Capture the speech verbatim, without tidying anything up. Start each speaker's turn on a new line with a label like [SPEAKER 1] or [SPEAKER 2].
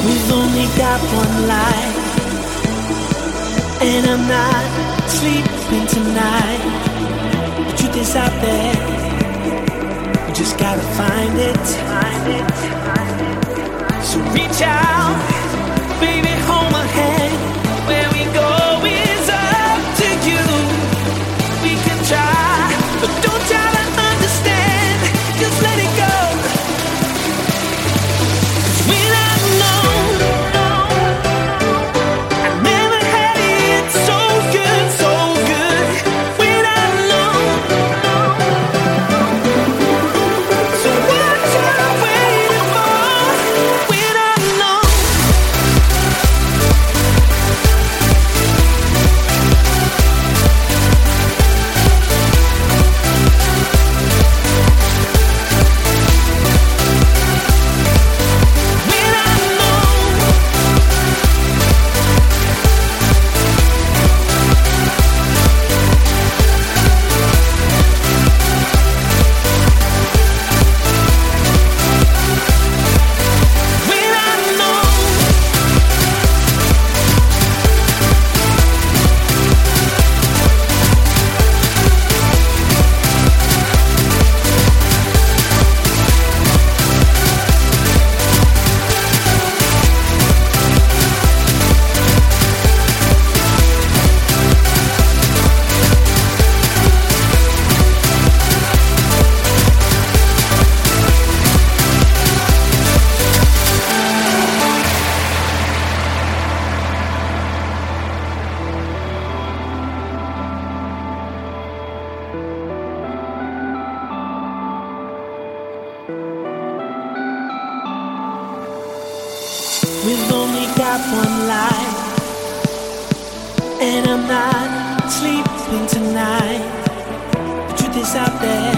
[SPEAKER 1] We've only got one life, and I'm not sleeping tonight. The truth is out there, we just gotta find it. Find it, find it. So reach out, baby, hold my hand. Where we go is up to you. We can try, but don't try to understand. Just let it go. When I'm alone, I never had it so good, so good. When I'm alone, so what you waiting for? When I'm alone. We've only got one life, and I'm not sleeping tonight. The truth is out there,